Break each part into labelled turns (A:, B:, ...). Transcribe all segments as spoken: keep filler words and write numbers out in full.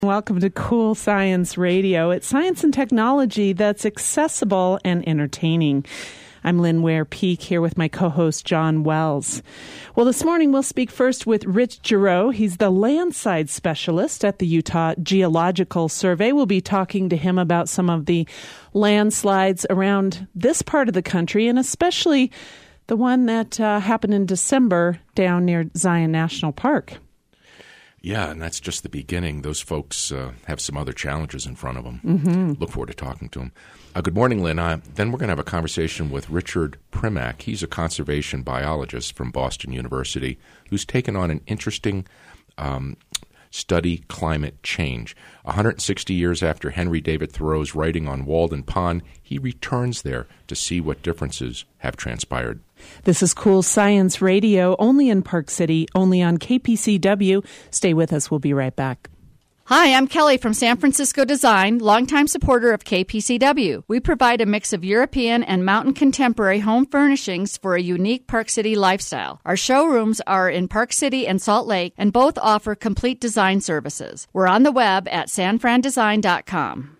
A: Welcome to Cool Science Radio. It's science and technology that's accessible and entertaining. I'm Lynn Ware-Peak here with my co-host John Wells. Well, this morning we'll speak first with Rich Giroux. He's the landslide specialist at the Utah Geological Survey. We'll be talking to him about some of the landslides around this part of the country, and especially the one that uh, happened in December down near Zion National Park.
B: Yeah, and that's just the beginning. Those folks uh, have some other challenges in front of them.
A: Mm-hmm.
B: Look forward to talking to them. Uh, good morning, Lynn. Uh, then we're going to have a conversation with Richard Primack. He's a conservation biologist from Boston University who's taken on an interesting um, study, climate change. one hundred sixty years after Henry David Thoreau's writing on Walden Pond, he returns there to see what differences have transpired.
A: This is Cool Science Radio, only in Park City, only on K P C W. Stay with us. We'll be right back.
C: Hi, I'm Kelly from San Francisco Design, longtime supporter of K P C W. We provide a mix of European and mountain contemporary home furnishings for a unique Park City lifestyle. Our showrooms are in Park City and Salt Lake, and both offer complete design services. We're on the web at san fran design dot com.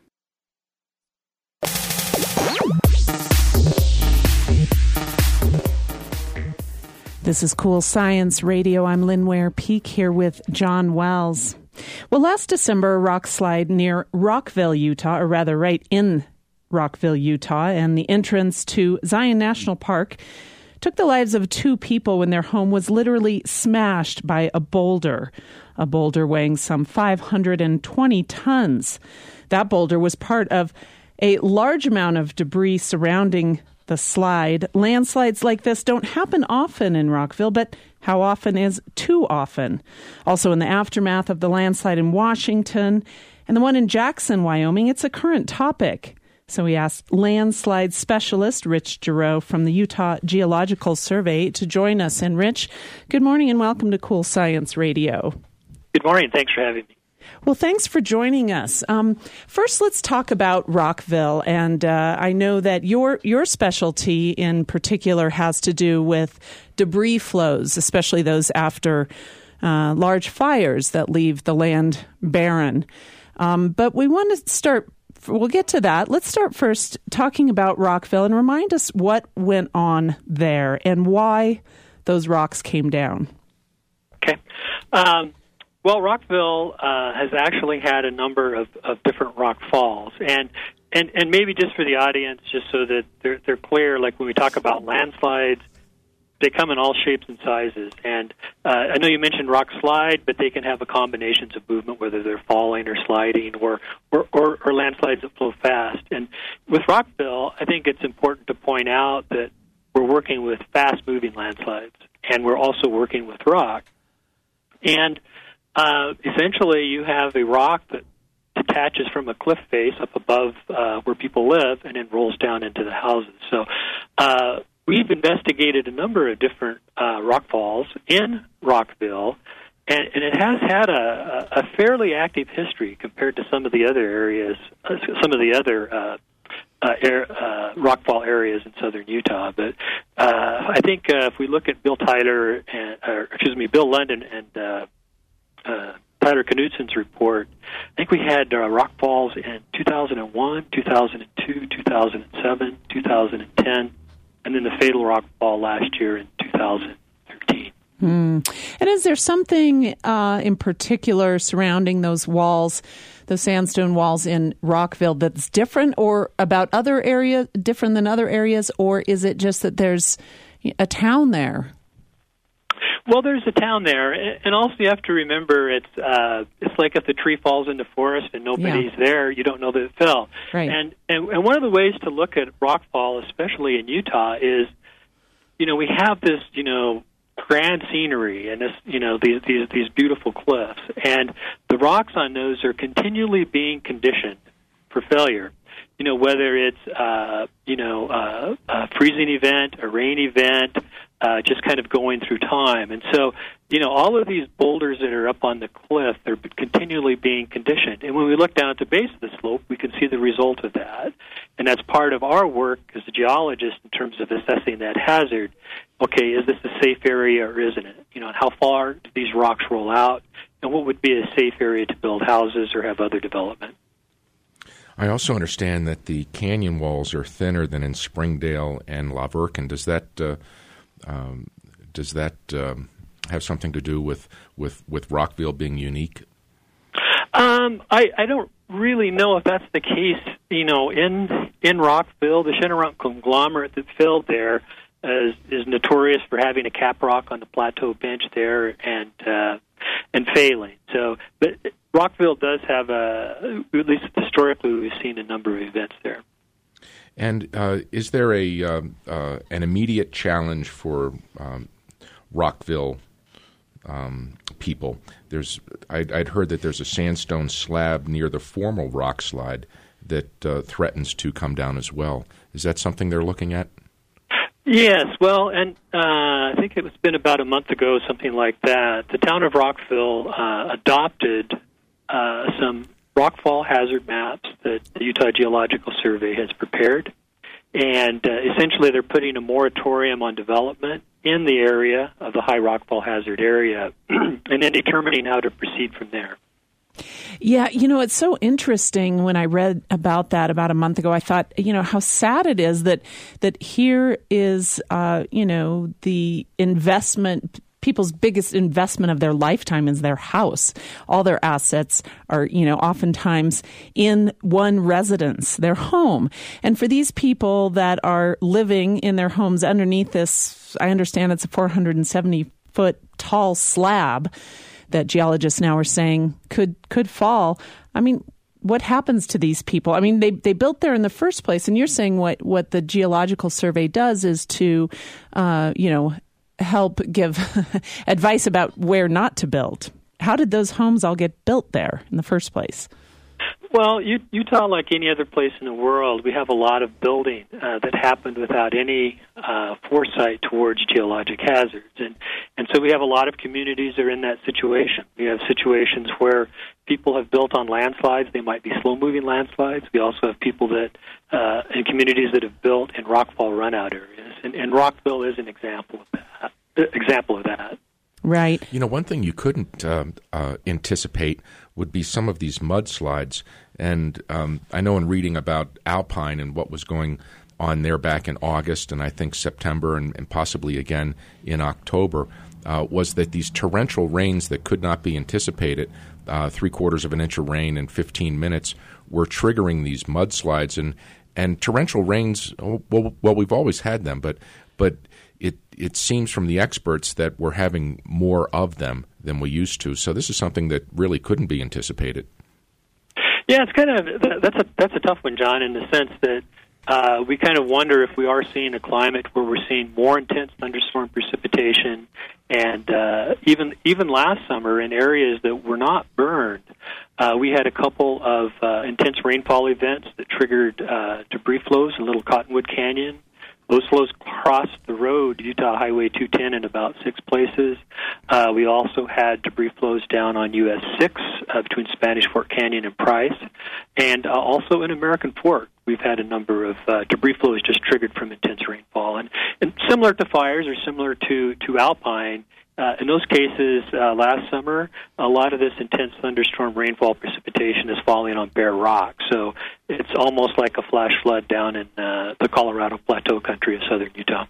A: This is Cool Science Radio. I'm Lynn Ware-Peak here with John Wells. Well, last December, a rock slide near Rockville, Utah, or rather right in Rockville, Utah, and the entrance to Zion National Park took the lives of two people when their home was literally smashed by a boulder, a boulder weighing some five hundred twenty tons. That boulder was part of a large amount of debris surrounding the slide. Landslides like this don't happen often in Rockville, but how often is too often? Also, in the aftermath of the landslide in Washington and the one in Jackson, Wyoming, it's a current topic. So we asked landslide specialist Rich Giroux from the Utah Geological Survey to join us. And Rich, good morning and welcome to Cool Science Radio.
D: Good morning. Thanks for having me.
A: Well, thanks for joining us. Um, first, let's talk about Rockville. And uh, I know that your your specialty in particular has to do with debris flows, especially those after uh, large fires that leave the land barren. Um, but we want to start, we'll get to that. Let's start first talking about Rockville and remind us what went on there and why those rocks came down.
D: Okay. Um Well, Rockville uh, has actually had a number of, of different rock falls, and, and and maybe just for the audience, just so that they're they're clear, like when we talk about landslides, they come in all shapes and sizes. And uh, I know you mentioned rock slide, but they can have a combinations of movement, whether they're falling or sliding, or or, or, or landslides that flow fast. And with Rockville, I think it's important to point out that we're working with fast-moving landslides, and we're also working with rock, and Uh, essentially, you have a rock that detaches from a cliff face up above uh, where people live and then rolls down into the houses. So uh, we've investigated a number of different uh, rock falls in Rockville, and, and it has had a, a fairly active history compared to some of the other areas, uh, some of the other uh, uh, air, uh, rockfall areas in southern Utah. But uh, I think uh, if we look at Bill Tyler, and, or excuse me, Bill London and uh, Uh, Tyler Knudsen's report, I think we had uh, rock falls in two thousand one, two thousand two, two thousand seven, two thousand ten, and then the fatal rock fall last year in two thousand thirteen.
A: Hmm. And is there something uh, in particular surrounding those walls, the sandstone walls in Rockville, that's different or about other areas, different than other areas, or is it just that there's a town there?
D: Well, there's a town there, and also you have to remember it's uh, it's like if the tree falls in the forest and nobody's yeah. there, you don't know that it fell.
A: Right.
D: And, and and one of the ways to look at rockfall, especially in Utah, is you know we have this you know grand scenery and this you know these these these beautiful cliffs, and the rocks on those are continually being conditioned for failure. You know whether it's uh, you know uh, a freezing event, a rain event. Uh, just kind of going through time. And so, you know, all of these boulders that are up on the cliff, they're continually being conditioned. And when we look down at the base of the slope, we can see the result of that. And that's part of our work as a geologist in terms of assessing that hazard. Okay, is this a safe area or isn't it? You know, and how far do these rocks roll out? and what would be a safe area to build houses or have other development.
B: I also understand that the canyon walls are thinner than in Springdale and La Verkin. Does that uh, um, does that um, have something to do with, with, with Rockville being unique?
D: Um, I, I don't really know if that's the case. You know, in in Rockville, the Shinnecock conglomerate that filled there is, is notorious for having a cap rock on the plateau bench there and uh, and failing. So, but Rockville does have a, at least historically, we've seen a number of events there.
B: And uh, is there a uh, uh, an immediate challenge for um, Rockville um, people? There's I'd, I'd heard that there's a sandstone slab near the formal rock slide that uh, threatens to come down as well. Is that something they're looking at?
D: Yes, well, and uh, I think it's been about a month ago, something like that. The town of Rockville uh, adopted uh, some rockfall hazard maps that the Utah Geological Survey has prepared, and uh, essentially they're putting a moratorium on development in the area of the high rockfall hazard area, and then determining how to proceed from there.
A: Yeah, you know, it's so interesting when I read about that about a month ago. I thought, you know, how sad it is that that here is, uh, you know, the investment, people's biggest investment of their lifetime is their house. All their assets are, you know, oftentimes in one residence, their home. And for these people that are living in their homes underneath this, I understand it's a four hundred seventy foot tall slab that geologists now are saying could could fall. I mean, what happens to these people? I mean, they they built there in the first place, and you're saying what, what the Geological Survey does is to, uh, you know, help give advice about where not to build. How did those homes all get built there in the first place?
D: Well, Utah, like any other place in the world, we have a lot of building uh, that happened without any uh, foresight towards geologic hazards. And, and so we have a lot of communities that are in that situation. We have situations where people have built on landslides. They might be slow-moving landslides. We also have people that, uh, in communities that have built in rockfall runout areas. And, and Rockville is an example of that. Uh, example of that.
A: Right.
B: You know, one thing you couldn't um, uh, anticipate would be some of these mudslides. And um, I know in reading about Alpine and what was going on there back in August and I think September and, and possibly again in October, uh, was that these torrential rains that could not be anticipated, uh, three quarters of an inch of rain in fifteen minutes, were triggering these mudslides. And, and torrential rains, well, well, we've always had them, but but it it seems from the experts that we're having more of them than we used to. So this is something that really couldn't be anticipated.
D: Yeah, it's kind of that's a that's a tough one, John, in the sense that uh, we kind of wonder if we are seeing a climate where we're seeing more intense thunderstorm precipitation, and uh, even even last summer in areas that were not burned, uh, we had a couple of uh, intense rainfall events that triggered uh, debris flows in Little Cottonwood Canyon. Those flows crossed the road, Utah Highway two ten, in about six places. Uh, we also had debris flows down on U S six uh, between Spanish Fork Canyon and Price. And uh, also in American Fork, we've had a number of uh, debris flows just triggered from intense rainfall. And, and similar to fires or similar to, to Alpine, Uh, in those cases, uh, last summer, a lot of this intense thunderstorm rainfall precipitation is falling on bare rock. So it's almost like a flash flood down in uh, the Colorado Plateau country of southern Utah.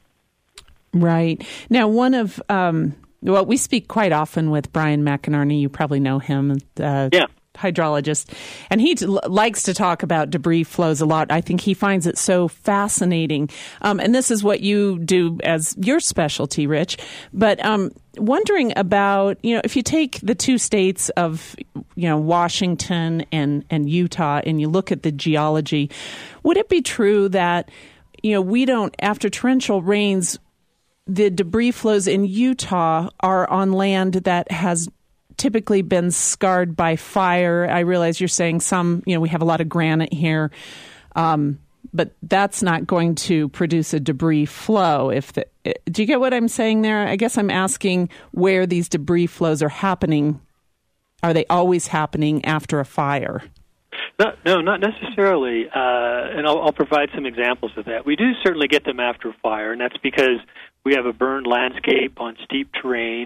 A: Right. Now, one of, um, well, we speak quite often with Brian McInerney. You probably know him. Uh,
D: yeah.
A: Hydrologist, and he t- likes to talk about debris flows a lot. I think he finds it so fascinating. Um, and this is what you do as your specialty, Rich. But um, wondering about, you know, if you take the two states of, you know, Washington and, and Utah, and you look at the geology, would it be true that, you know, we don't, after torrential rains, the debris flows in Utah are on land that has typically been scarred by fire? I realize you're saying some, you know, we have a lot of granite here, um, but that's not going to produce a debris flow. If the, do you get what I'm saying there? I guess I'm asking where these debris flows are happening. Are they always happening after a fire?
D: No, no, not necessarily. Uh, and I'll, I'll provide some examples of that. We do certainly get them after a fire, and that's because we have a burned landscape on steep terrain,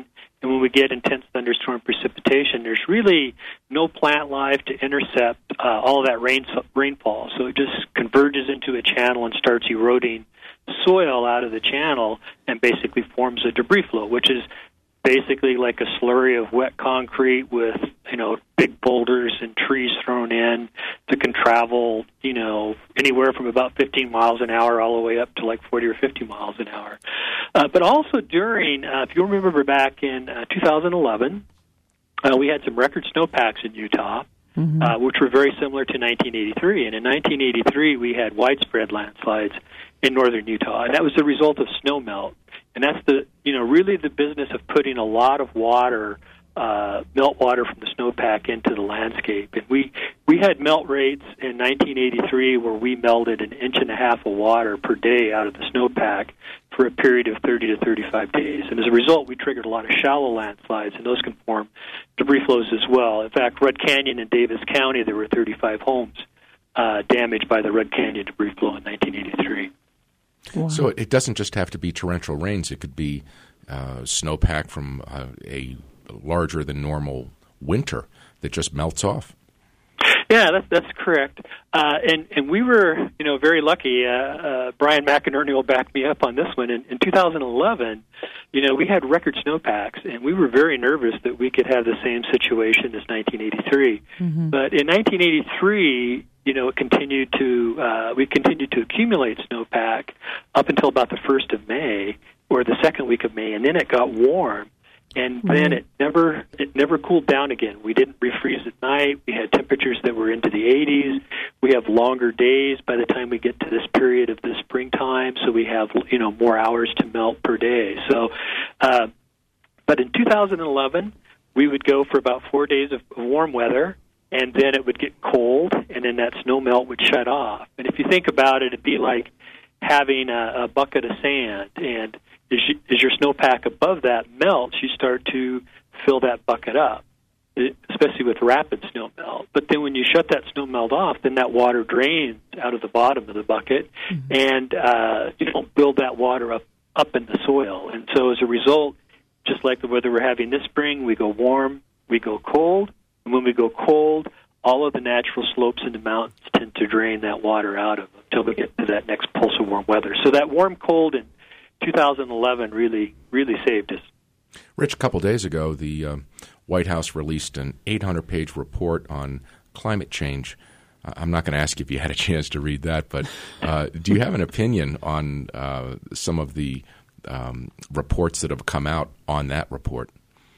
D: And when we get intense thunderstorm precipitation, there's really no plant life to intercept uh, all of that rain, rainfall. So it just converges into a channel and starts eroding soil out of the channel and basically forms a debris flow, which is basically like a slurry of wet concrete with, you know, big boulders and trees thrown in that can travel, you know, anywhere from about fifteen miles an hour all the way up to like forty or fifty miles an hour. Uh, but also during, uh, if you remember back in uh, two thousand eleven, uh, we had some record snowpacks in Utah, mm-hmm. uh, which were very similar to nineteen eighty-three. And in nineteen eighty-three, we had widespread landslides in northern Utah, and that was the result of snow melt. And that's the, you know, really the business of putting a lot of water, uh, melt water from the snowpack into the landscape. And we, we had melt rates in nineteen eighty-three where we melted an inch and a half of water per day out of the snowpack for a period of thirty to thirty-five days. And as a result, we triggered a lot of shallow landslides, and those can form debris flows as well. In fact, Rudd Canyon in Davis County, there were thirty-five homes uh, damaged by the Rudd Canyon debris flow in nineteen eighty-three.
B: Wow. So it doesn't just have to be torrential rains. It could be uh, snowpack from uh, a larger than normal winter that just melts off.
D: Yeah, that's that's correct. Uh, and and we were, you know, very lucky. Uh, uh, Brian McInerney will back me up on this one. In, in two thousand eleven, you know, we had record snowpacks, and we were very nervous that we could have the same situation as nineteen eighty-three. Mm-hmm. But in nineteen eighty-three, you know, it continued to uh, we continued to accumulate snowpack up until about the first of May or the second week of May, and then it got warm. And then it never it never cooled down again. We didn't refreeze at night. We had temperatures that were into the eighties. We have longer days by the time we get to this period of the springtime, so we have, you know, more hours to melt per day. So, uh, but in two thousand eleven, we would go for about four days of warm weather, and then it would get cold, and then that snow melt would shut off. And if you think about it, it'd be like having a, a bucket of sand, and As, you, as your snowpack above that melts, you start to fill that bucket up, especially with rapid snow melt. But then when you shut that snow melt off, then that water drains out of the bottom of the bucket, mm-hmm. and uh, you don't build that water up, up in the soil. And so as a result, just like the weather we're having this spring, we go warm, we go cold, and when we go cold, all of the natural slopes in the mountains tend to drain that water out of them until we get to that next pulse of warm weather. So that warm, cold, and two thousand eleven really, really saved us.
B: Rich, a couple days ago, the um, White House released an eight hundred page report on climate change. Uh, I'm not going to ask you if you had a chance to read that, but uh, do you have an opinion on uh, some of the um, reports that have come out on that report?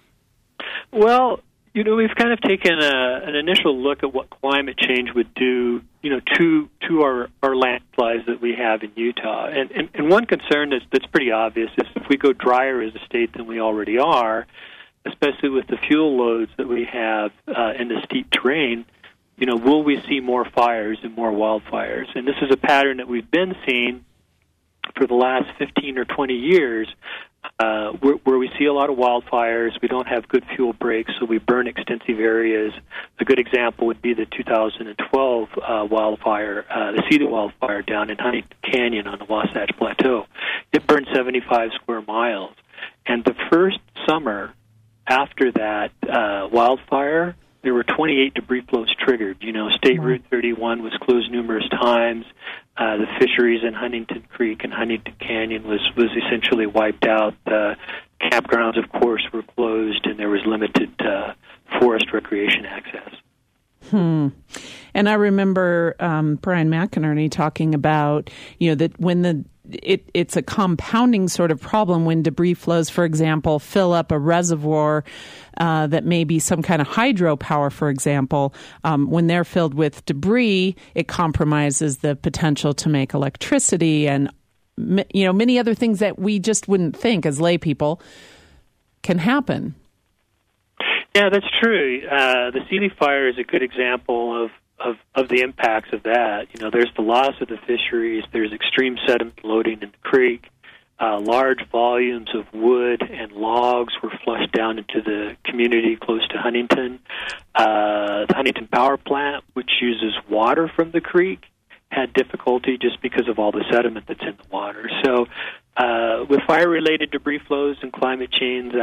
D: Well, you know, we've kind of taken a, an initial look at what climate change would do, you know, to to our, our landslides that we have in Utah. And, and, and one concern that's, that's pretty obvious is if we go drier as a state than we already are, especially with the fuel loads that we have uh, in the steep terrain, you know, will we see more fires and more wildfires? And this is a pattern that we've been seeing for the last fifteen or twenty years, uh, where, where we see a lot of wildfires. We don't have good fuel breaks, so we burn extensive areas. A good example would be the two thousand twelve uh, wildfire, uh, the Cedar wildfire down in Huntington Canyon on the Wasatch Plateau. It burned seventy-five square miles. And the first summer after that uh, wildfire, there were twenty-eight debris flows triggered. You know, State Route thirty-one was closed numerous times. Uh, the fisheries in Huntington Creek and Huntington Canyon was, was essentially wiped out. The campgrounds, of course, were closed, and there was limited uh, forest recreation access.
A: Hmm. And I remember um, Brian McInerney talking about, you know, that when the It, it's a compounding sort of problem when debris flows, for example, fill up a reservoir uh, that may be some kind of hydropower, for example. Um, when they're filled with debris, it compromises the potential to make electricity and, you know, many other things that we just wouldn't think as lay people can happen.
D: Yeah, that's true. Uh, the Sealy fire is a good example of Of, of the impacts of that. You know, there's the loss of the fisheries, there's extreme sediment loading in the creek, uh, large volumes of wood and logs were flushed down into the community close to Huntington. Uh, the Huntington Power Plant, which uses water from the creek, had difficulty just because of all the sediment that's in the water. So uh, with fire-related debris flows and climate change, that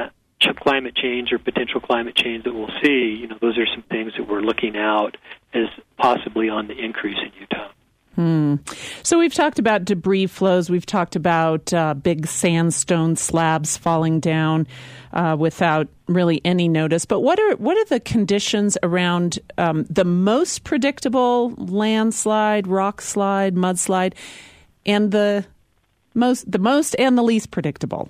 D: climate change or potential climate change that we'll see, you know, those are some things that we're looking out as possibly on the increase in Utah.
A: Hmm. So we've talked about debris flows. We've talked about uh, big sandstone slabs falling down uh, without really any notice. But what are what are the conditions around um, the most predictable landslide, rock slide, mudslide, and the most the most and the least predictable?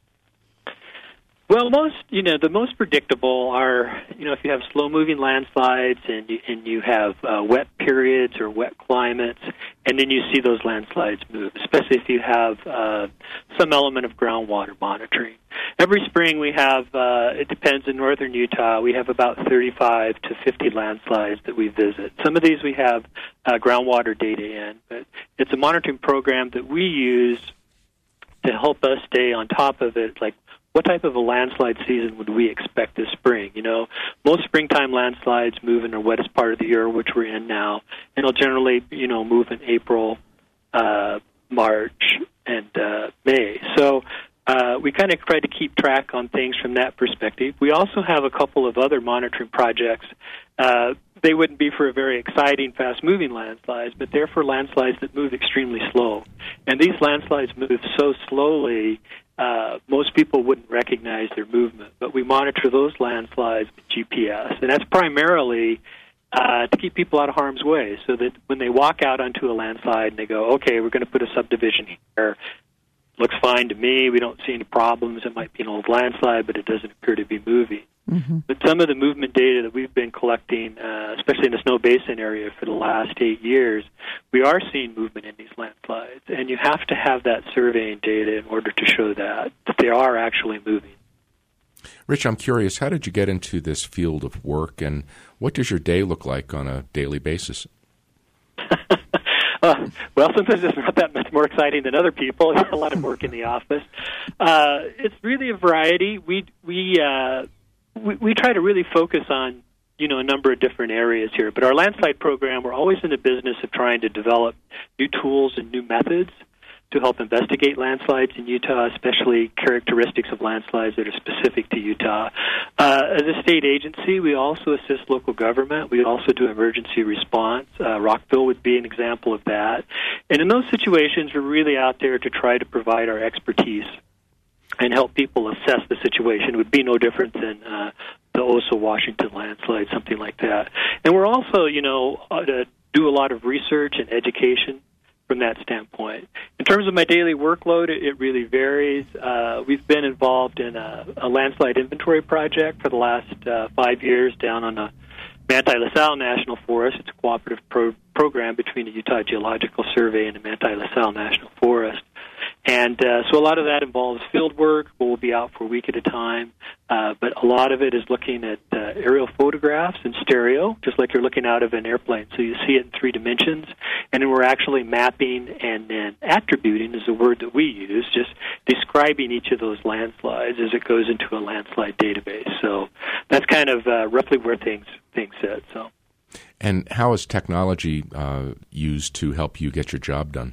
D: Well, most, you know, the most predictable are, you know, if you have slow-moving landslides and you, and you have uh, wet periods or wet climates, and then you see those landslides move, especially if you have uh, some element of groundwater monitoring. Every spring we have, uh, it depends, in northern Utah, we have about thirty-five to fifty landslides that we visit. Some of these we have uh, groundwater data in, but it's a monitoring program that we use to help us stay on top of it, like, what type of a landslide season would we expect this spring? You know, most springtime landslides move in the wettest part of the year, which we're in now, and they'll generally, you know, move in April, uh, March, and uh, May. So uh, we kind of try to keep track on things from that perspective. We also have a couple of other monitoring projects. Uh, they wouldn't be for a very exciting, fast-moving landslides, but they're for landslides that move extremely slow. And these landslides move so slowly, Uh, most people wouldn't recognize their movement, but we monitor those landslides with G P S, and that's primarily uh, to keep people out of harm's way, so that when they walk out onto a landslide and they go, okay, we're going to put a subdivision here, looks fine to me, we don't see any problems, it might be an old landslide, but it doesn't appear to be moving. Mm-hmm. But some of the movement data that we've been collecting, uh, especially in the Snow Basin area for the last eight years, we are seeing movement in these landslides. And you have to have that surveying data in order to show that, that they are actually moving.
B: Rich, I'm curious, how did you get into this field of work, and what does your day look like on a daily basis?
D: Uh, well, sometimes it's not that much more exciting than other people. There's a lot of work in the office. Uh, it's really a variety. We we, uh, we we try to really focus on, you know, a number of different areas here. But our landslide program, we're always in the business of trying to develop new tools and new methods to help investigate landslides in Utah, especially characteristics of landslides that are specific to Utah. Uh, as a state agency, we also assist local government. We also do emergency response. Uh, Rockville would be an example of that. And in those situations, we're really out there to try to provide our expertise and help people assess the situation. It would be no different than uh, the Oso, Washington landslide, something like that. And we're also, you know, uh, to do a lot of research and education from that standpoint. In terms of my daily workload, it, it really varies. Uh, we've been involved in a, a landslide inventory project for the last uh, five years down on the Manti La Salle National Forest. It's a cooperative pro- program between the Utah Geological Survey and the Manti La Salle National Forest. And uh, so a lot of that involves field work. We'll be out for a week at a time. Uh, but a lot of it is looking at uh, aerial photographs in stereo, just like you're looking out of an airplane. So you see it in three dimensions. And then we're actually mapping and then attributing is a word that we use, just describing each of those landslides as it goes into a landslide database. So that's kind of uh, roughly where things, things sit. So.
B: And how is technology uh, used to help you get your job done?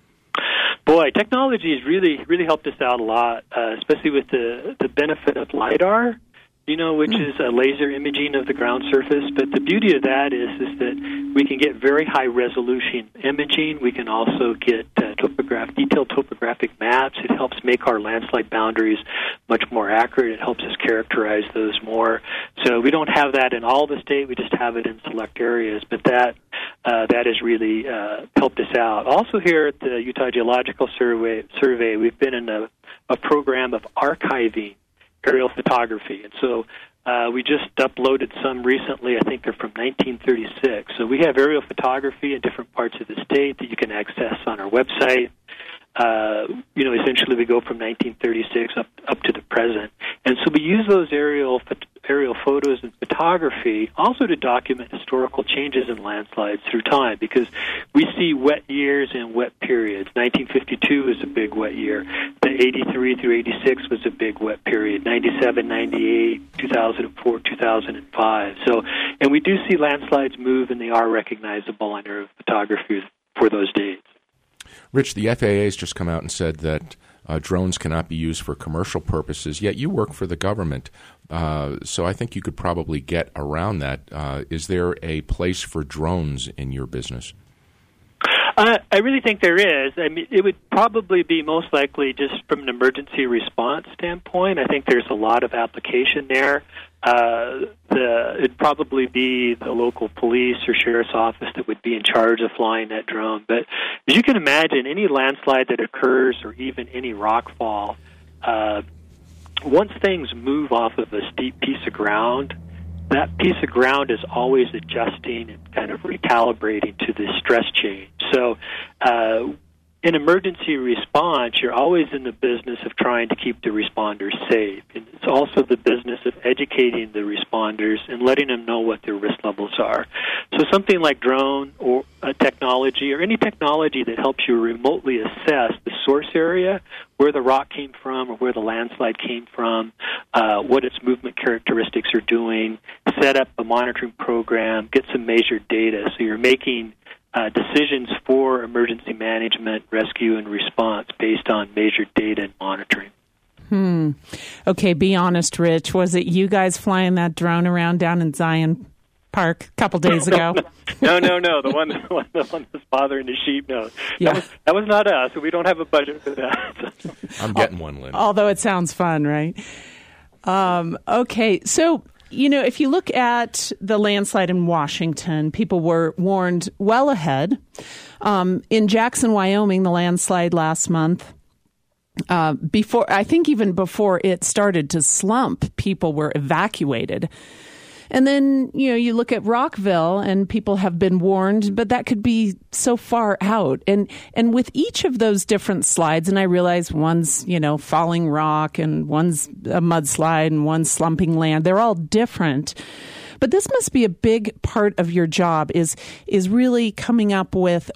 D: Boy, technology has really, really helped us out a lot, uh, especially with the, the benefit of LiDAR, you know, which mm. is a laser imaging of the ground surface. But the beauty of that is, is that we can get very high-resolution imaging. We can also get uh, topograph, detailed topographic maps. It helps make our landslide boundaries much more accurate. It helps us characterize those more. So we don't have that in all the state. We just have it in select areas. But that uh, that has really uh, helped us out. Also here at the Utah Geological Survey, Survey we've been in a, a program of archiving aerial photography. And so uh, we just uploaded some recently. I think they're from nineteen thirty-six. So we have aerial photography in different parts of the state that you can access on our website. Uh, you know, essentially we go from nineteen thirty-six up up to the present. And so we use those aerial aerial photos and photography also to document historical changes in landslides through time, because we see wet years and wet periods. nineteen fifty-two was a big wet year. The eighty-three through eighty-six was a big wet period. ninety-seven, ninety-eight, two thousand four, two thousand five. So, and we do see landslides move, and they are recognizable on aerial photography for those dates.
B: Rich, the F A A has just come out and said that uh, drones cannot be used for commercial purposes, yet you work for the government. Uh, so I think you could probably get around that. Uh, is there a place for drones in your business?
D: Uh, I really think there is. I mean, it would probably be most likely just from an emergency response standpoint. I think there's a lot of application there. Uh, the, it'd probably be the local police or sheriff's office that would be in charge of flying that drone. But as you can imagine, any landslide that occurs or even any rock fall, uh, once things move off of a steep piece of ground, that piece of ground is always adjusting and kind of recalibrating to the stress change. So uh, in emergency response, you're always in the business of trying to keep the responders safe. And it's also the business of educating the responders and letting them know what their risk levels are. So something like drone or uh, technology or any technology that helps you remotely assess the source area, where the rock came from or where the landslide came from, uh, what its movement characteristics are doing, set up a monitoring program, get some measured data. So you're making uh, decisions for emergency management, rescue, and response based on measured data and monitoring.
A: Hmm. Okay, be honest, Rich. Was it you guys flying that drone around down in Zion Park a couple days ago?
D: no, no, no. The one, the one, the one that's bothering the sheep. No,
A: yeah.
D: that was that was not us. We don't have a budget for that.
B: I'm getting one, Lynn.
A: Although it sounds fun, right? Um, okay, so you know, if you look at the landslide in Washington, people were warned well ahead. Um, in Jackson, Wyoming, the landslide last month. Uh, before, I think even before it started to slump, people were evacuated. And then, you know, you look at Rockville and people have been warned, but that could be so far out. And and with each of those different slides, and I realize one's, you know, falling rock and one's a mudslide and one's slumping land, they're all different. But this must be a big part of your job is is really coming up with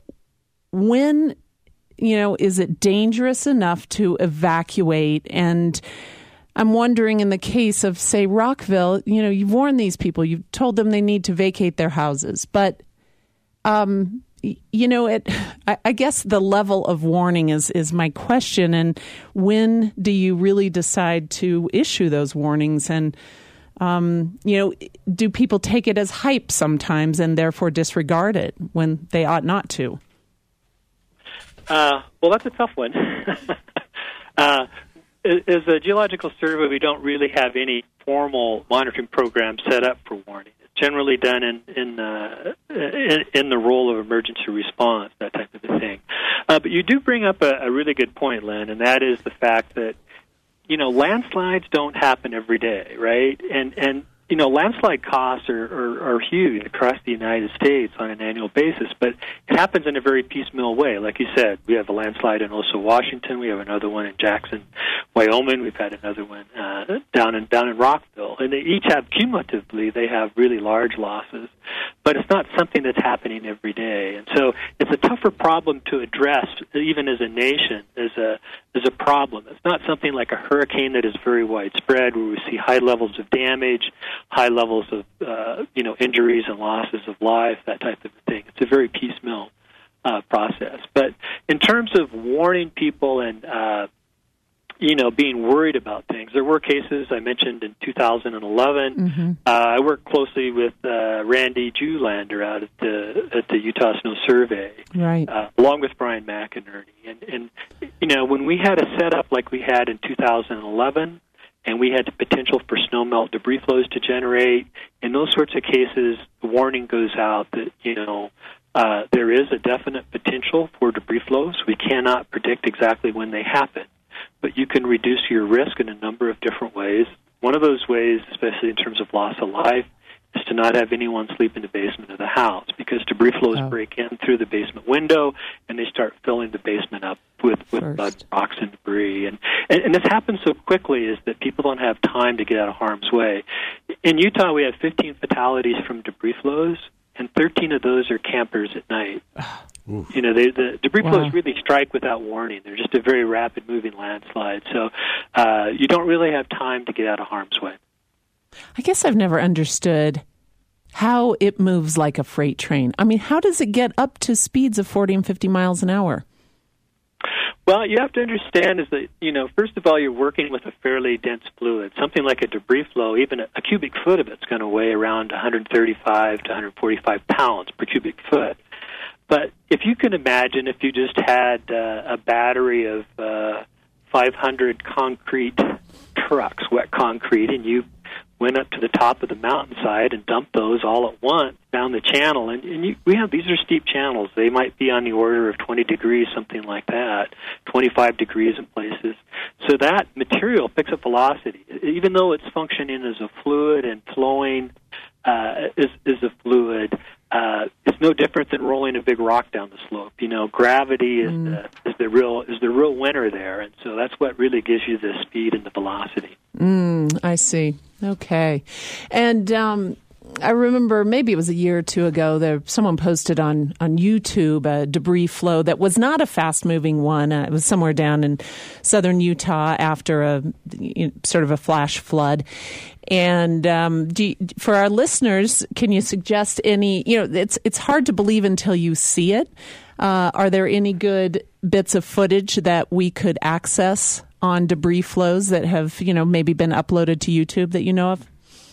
A: when, you know, is it dangerous enough to evacuate? And I'm wondering in the case of, say, Rockville, you know, you've warned these people, you've told them they need to vacate their houses. But, um, you know, it, I, I guess the level of warning is, is my question. And when do you really decide to issue those warnings? And, um, you know, do people take it as hype sometimes and therefore disregard it when they ought not to?
D: Uh, well, that's a tough one. uh, as a geological survey, we don't really have any formal monitoring program set up for warning. It's generally done in in, uh, in, in the role of emergency response, that type of a thing. Uh, but you do bring up a, a really good point, Lynn, and that is the fact that, you know, landslides don't happen every day, right? And and you know, landslide costs are, are, are huge across the United States on an annual basis, but it happens in a very piecemeal way. Like you said, we have a landslide in Oso, Washington. We have another one in Jackson, Wyoming. We've had another one uh, down in down in Rockville, and they each have cumulatively they have really large losses. But it's not something that's happening every day, and so it's a tougher problem to address, even as a nation, as a as a problem. It's not something like a hurricane that is very widespread, where we see high levels of damage, high levels of uh, you know injuries and losses of life, that type of thing. It's a very piecemeal uh, process. But in terms of warning people and uh, you know, being worried about things. There were cases I mentioned in two thousand eleven. Mm-hmm. Uh, I worked closely with uh, Randy Julander out at the at the Utah Snow Survey,
A: right?
D: Uh, along with Brian McInerney. And, and you know, when we had a setup like we had in two thousand eleven, and we had the potential for snowmelt debris flows to generate, in those sorts of cases, the warning goes out that you know. Uh, there is a definite potential for debris flows. We cannot predict exactly when they happen, but you can reduce your risk in a number of different ways. One of those ways, especially in terms of loss of life, is to not have anyone sleep in the basement of the house, because debris flows oh. break in through the basement window, and they start filling the basement up with, with mud, rocks, and debris. And, and, and this happens so quickly is that people don't have time to get out of harm's way. In Utah, we have fifteen fatalities from debris flows, and thirteen of those are campers at night. Oof. You know, they, the debris wow. flows really strike without warning. They're just a very rapid-moving landslide. So uh, you don't really have time to get out of harm's way.
A: I guess I've never understood how it moves like a freight train. I mean, how does it get up to speeds of forty and fifty miles an hour?
D: Well, you have to understand is that, you know, first of all, you're working with a fairly dense fluid. Something like a debris flow, even a, a cubic foot of it's going to weigh around one thirty-five to one forty-five pounds per cubic foot. But if you can imagine if you just had uh, a battery of uh, five hundred concrete trucks, wet concrete, and you went up to the top of the mountainside and dumped those all at once down the channel. And, and you, we have these are steep channels. They might be on the order of twenty degrees, something like that, twenty-five degrees in places. So that material picks up velocity. Even though it's functioning as a fluid and flowing uh, is, is a fluid, uh, it's no different than rolling a big rock down the slope. You know, gravity is, mm. the, is the real is the real winner there, and so that's what really gives you the speed and the velocity.
A: Mm, I see. Okay. And um, I remember maybe it was a year or two ago, there someone posted on, on YouTube a debris flow that was not a fast-moving one. Uh, it was somewhere down in southern Utah after a you know, sort of a flash flood. And um, do you, for our listeners, can you suggest any, you know, it's it's hard to believe until you see it. Uh, are there any good bits of footage that we could access on debris flows that have, you know, maybe been uploaded to YouTube that you know of?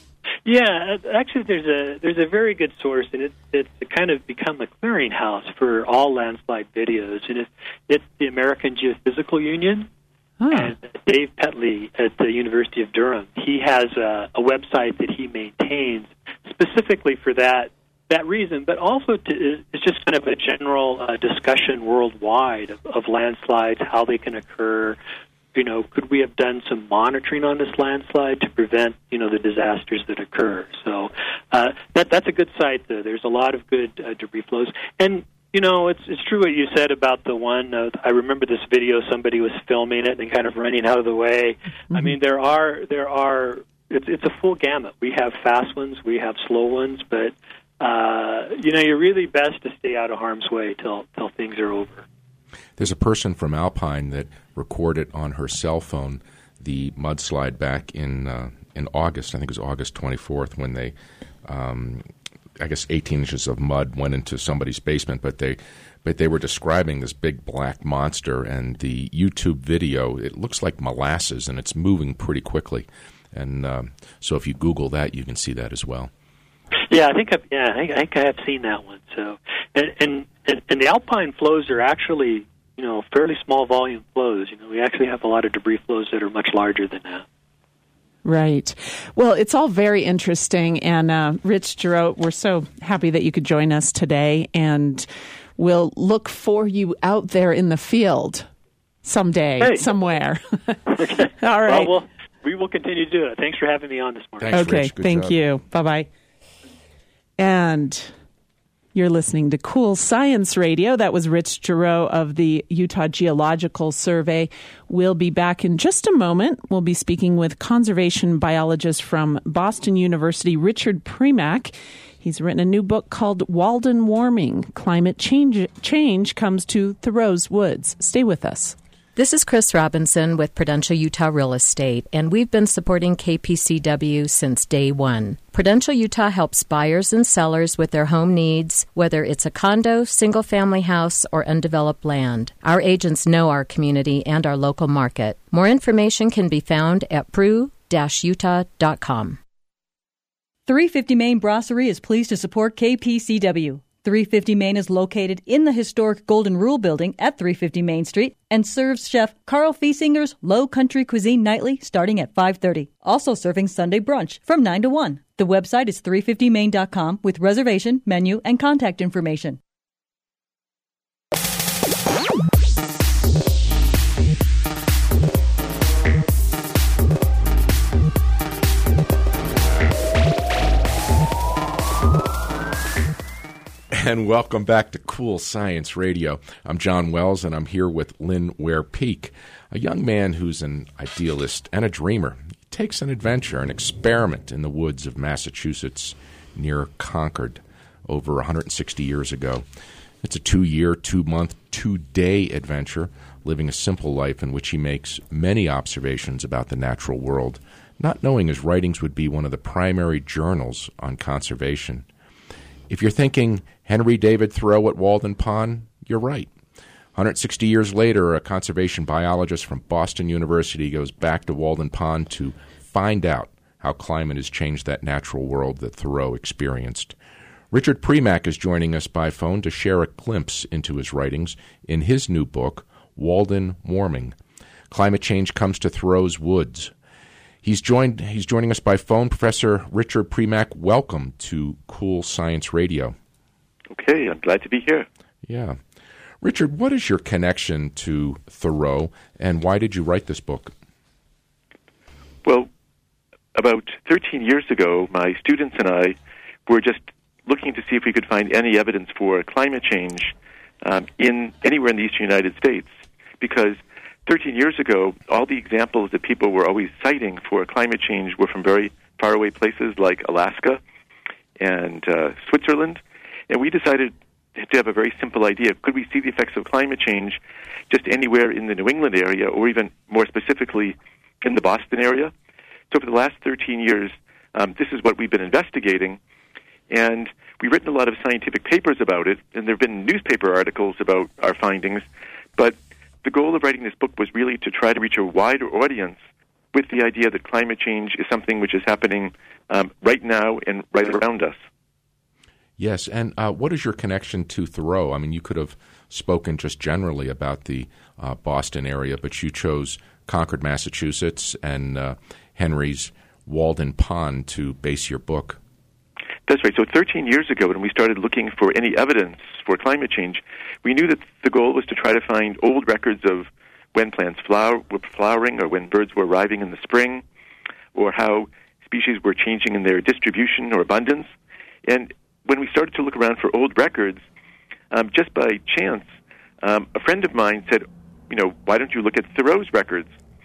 D: Yeah, actually, there's a there's a very good source, and it's it's kind of become a clearinghouse for all landslide videos, and it's it's the American Geophysical Union. Oh. And Dave Petley at the University of Durham, he has a, a website that he maintains specifically for that that reason, but also to, it's just kind of a general uh, discussion worldwide of, of landslides, how they can occur. You know, could we have done some monitoring on this landslide to prevent, you know, the disasters that occur? So uh, that that's a good site. Though. There's a lot of good uh, debris flows, and you know, it's it's true what you said about the one. Uh, I remember this video. Somebody was filming it and kind of running out of the way. Mm-hmm. I mean, there are there are. It's it's a full gamut. We have fast ones, we have slow ones, but uh, you know, you're really best to stay out of harm's way till till things are over.
B: There's a person from Alpine that recorded on her cell phone the mudslide back in uh, in August. I think it was August twenty-fourth when they, um, I guess, eighteen inches of mud went into somebody's basement. But they, but they were describing this big black monster, and the YouTube video, it looks like molasses, and it's moving pretty quickly. And um, so if you Google that, you can see that as well.
D: Yeah, I think I've, yeah, I think, I think I have seen that one. So, and, and and and the alpine flows are actually, you know, fairly small volume flows. You know, we actually have a lot of debris flows that are much larger than that.
A: Right. Well, it's all very interesting. And uh, Rich Giroux, we're so happy that you could join us today, and we'll look for you out there in the field someday, hey. somewhere.
D: Okay.
A: All right.
D: Well, we'll, we will continue to do it. Thanks for having me on this morning.
B: Thanks,
A: okay.
B: Rich. Good
A: Thank
B: job.
A: you. Bye-bye. And you're listening to Cool Science Radio. That was Rich Giroux of the Utah Geological Survey. We'll be back in just a moment. We'll be speaking with conservation biologist from Boston University, Richard Premack. He's written a new book called Walden Warming. Climate change, change comes to Thoreau's Woods. Stay with us.
E: This is Chris Robinson with Prudential Utah Real Estate, and we've been supporting K P C W since day one. Prudential Utah helps buyers and sellers with their home needs, whether it's a condo, single-family house, or undeveloped land. Our agents know our community and our local market. More information can be found at pru dash utah dot com.
F: three fifty Main Brasserie is pleased to support K P C W. three fifty Main is located in the historic Golden Rule Building at three fifty Main Street and serves Chef Carl Fiesinger's Low Country Cuisine nightly starting at five thirty. Also serving Sunday brunch from nine to one. The website is three fifty main dot com with reservation, menu, and contact information.
B: And welcome back to Cool Science Radio. I'm John Wells, and I'm here with Lynn Ware-Peak, a young man who's an idealist and a dreamer. He takes an adventure, an experiment in the woods of Massachusetts near Concord over one hundred sixty years ago. It's a two-year, two-month, two-day adventure, living a simple life in which he makes many observations about the natural world, not knowing his writings would be one of the primary journals on conservation. If you're thinking Henry David Thoreau at Walden Pond, you're right. one hundred sixty years later, a conservation biologist from Boston University goes back to Walden Pond to find out how climate has changed that natural world that Thoreau experienced. Richard Premack is joining us by phone to share a glimpse into his writings in his new book, Walden Warming. Climate change comes to Thoreau's woods. He's joined. He's joining us by phone. Professor Richard Premack, welcome to Cool Science Radio.
G: Okay, I'm glad to be here.
B: Yeah. Richard, what is your connection to Thoreau, and why did you write this book?
G: Well, about thirteen years ago, my students and I were just looking to see if we could find any evidence for climate change um, in anywhere in the eastern United States, because thirteen years ago, all the examples that people were always citing for climate change were from very faraway places like Alaska and uh, Switzerland, and we decided to have a very simple idea. Could we see the effects of climate change just anywhere in the New England area, or even more specifically in the Boston area? So for the last thirteen years, um, this is what we've been investigating, and we've written a lot of scientific papers about it, and there have been newspaper articles about our findings, but the goal of writing this book was really to try to reach a wider audience with the idea that climate change is something which is happening um, right now and right around us.
B: Yes, and uh, what is your connection to Thoreau? I mean, you could have spoken just generally about the uh, Boston area, but you chose Concord, Massachusetts, and uh, Henry's Walden Pond to base your book.
G: That's right. So thirteen years ago, when we started looking for any evidence for climate change, we knew that the goal was to try to find old records of when plants flower, were flowering, or when birds were arriving in the spring, or how species were changing in their distribution or abundance. And when we started to look around for old records, um, just by chance, um, a friend of mine said, you know, why don't you look at Thoreau's records?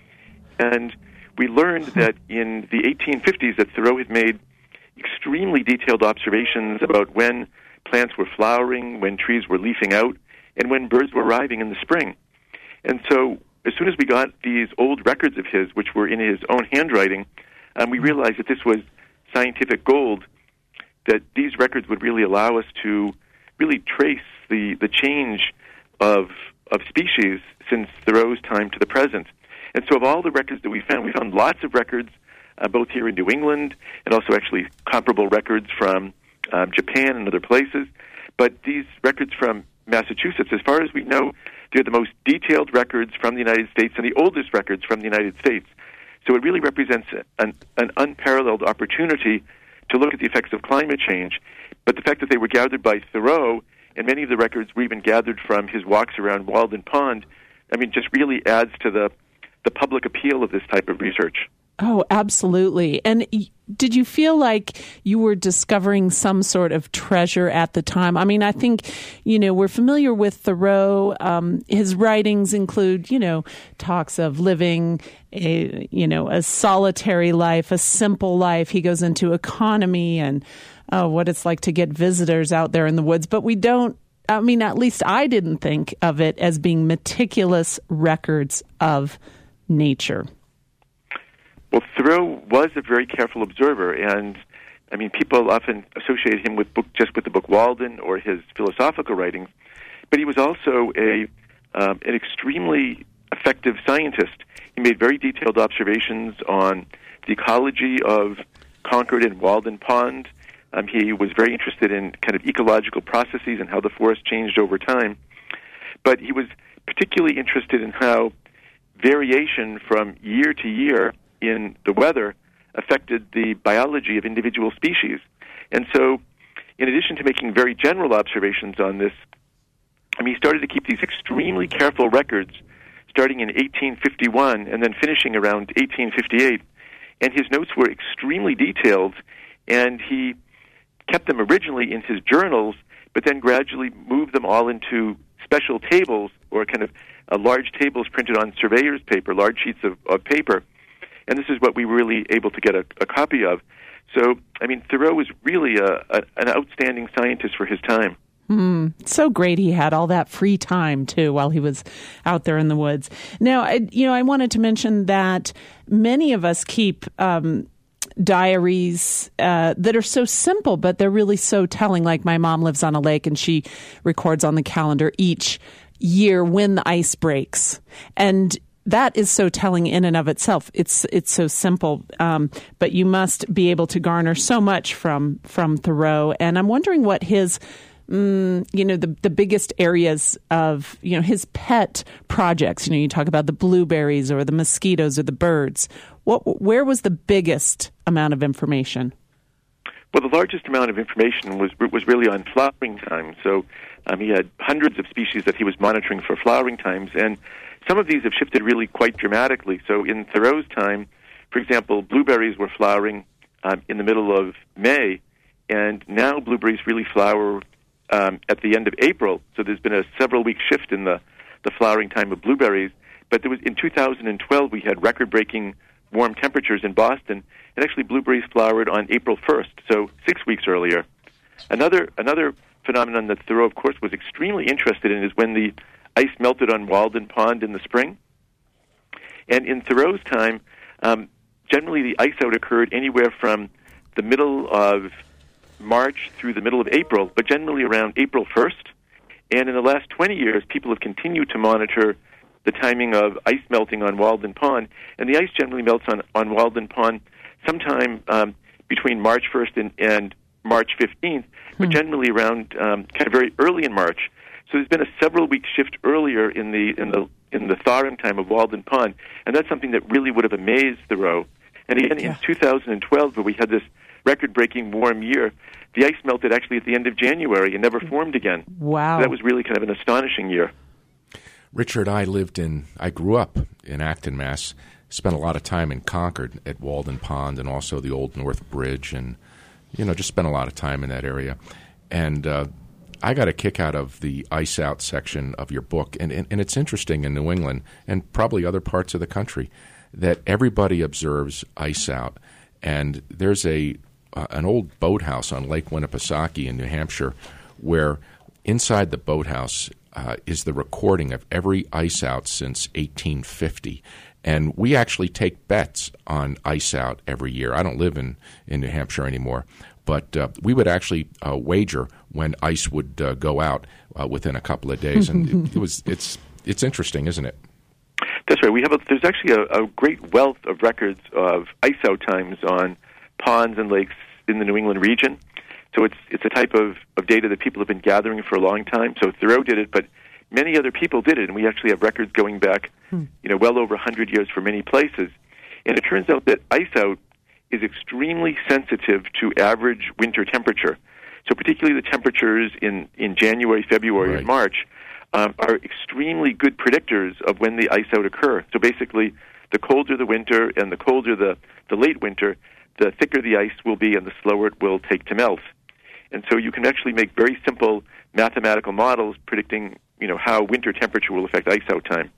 G: And we learned that in the eighteen fifties that Thoreau had made extremely detailed observations about when plants were flowering, when trees were leafing out, and when birds were arriving in the spring. And so as soon as we got these old records of his, which were in his own handwriting, um, we realized that this was scientific gold, that these records would really allow us to really trace the, the change of of species since Thoreau's time to the present. And so of all the records that we found, we found lots of records uh, both here in New England and also actually comparable records from um, Japan and other places. But these records from Massachusetts, as far as we know, they're the most detailed records from the United States and the oldest records from the United States. So it really represents an, an unparalleled opportunity to look at the effects of climate change. But the fact that they were gathered by Thoreau, and many of the records were even gathered from his walks around Walden Pond, I mean, just really adds to the, the public appeal of this type of research.
A: Oh, absolutely. And did you feel like you were discovering some sort of treasure at the time? I mean, I think, you know, we're familiar with Thoreau. Um, his writings include, you know, talks of living a, you know, a solitary life, a simple life. He goes into economy and uh, what it's like to get visitors out there in the woods. But we don't, I mean, at least I didn't think of it as being meticulous records of nature.
G: Well, Thoreau was a very careful observer, and I mean, people often associate him with book, just with the book Walden or his philosophical writings, but he was also a um, an extremely effective scientist. He made very detailed observations on the ecology of Concord and Walden Pond. Um, he was very interested in kind of ecological processes and how the forest changed over time, but he was particularly interested in how variation from year to year in the weather affected the biology of individual species. And so, in addition to making very general observations on this, I mean, he started to keep these extremely careful records starting in eighteen fifty-one and then finishing around eighteen fifty-eight. And his notes were extremely detailed, and he kept them originally in his journals, but then gradually moved them all into special tables, or kind of uh, large tables printed on surveyor's paper, large sheets of, of paper. And this is what we were really able to get a, a copy of. So, I mean, Thoreau was really a, a, an outstanding scientist for his time.
A: Mm, so great he had all that free time, too, while he was out there in the woods. Now, I, you know, I wanted to mention that many of us keep um, diaries uh, that are so simple, but they're really so telling. Like my mom lives on a lake, and she records on the calendar each year when the ice breaks. And that is so telling in and of itself. It's it's so simple, um, but you must be able to garner so much from from Thoreau. And I'm wondering what his, mm, you know, the the biggest areas of, you know, his pet projects. You know, you talk about the blueberries or the mosquitoes or the birds. What where was the biggest amount of information?
G: Well, the largest amount of information was was really on flowering time. So um, he had hundreds of species that he was monitoring for flowering times, and some of these have shifted really quite dramatically. So in Thoreau's time, for example, blueberries were flowering um, in the middle of May, and now blueberries really flower um, at the end of April. So there's been a several-week shift in the, the flowering time of blueberries. But there was in two thousand twelve, we had record-breaking warm temperatures in Boston, and actually blueberries flowered on April first, so six weeks earlier. Another another phenomenon that Thoreau, of course, was extremely interested in is when the ice melted on Walden Pond in the spring. And in Thoreau's time, um, generally the ice out occurred anywhere from the middle of March through the middle of April, but generally around April first. And in the last twenty years, people have continued to monitor the timing of ice melting on Walden Pond, and the ice generally melts on, on Walden Pond sometime um, between March first and, and March fifteenth, but generally around um, kind of very early in March. So there's been a several-week shift earlier in the in the in the thawing time of Walden Pond, and that's something that really would have amazed Thoreau. And again, yeah. in two thousand twelve, where we had this record-breaking warm year, the ice melted actually at the end of January and never formed again.
A: Wow.
G: So that was really kind of an astonishing year.
B: Richard, I lived in, I grew up in Acton, Mass., spent a lot of time in Concord at Walden Pond and also the Old North Bridge, and, you know, just spent a lot of time in that area. And uh, I got a kick out of the Ice Out section of your book, and, and, and it's interesting in New England and probably other parts of the country that everybody observes ice out. And there's a uh, an old boathouse on Lake Winnipesaukee in New Hampshire where inside the boathouse uh, is the recording of every ice out since eighteen fifty. And we actually take bets on ice out every year. I don't live in, in New Hampshire anymore, but uh, we would actually uh, wager when ice would uh, go out uh, within a couple of days. And it, it was it's it's interesting, isn't it?
G: That's right. We have a, there's actually a, a great wealth of records of ice out times on ponds and lakes in the New England region. So it's it's a type of, of data that people have been gathering for a long time. So Thoreau did it, but many other people did it, and we actually have records going back, hmm. you know, well over one hundred years for many places. And it turns out that ice out is extremely sensitive to average winter temperature. So particularly the temperatures in, in January, February,
B: right.
G: and March um, are extremely good predictors of when the ice out occur. So basically, the colder the winter and the colder the, the late winter, the thicker the ice will be and the slower it will take to melt. And so you can actually make very simple mathematical models predicting, you know, how winter temperature will affect ice out time.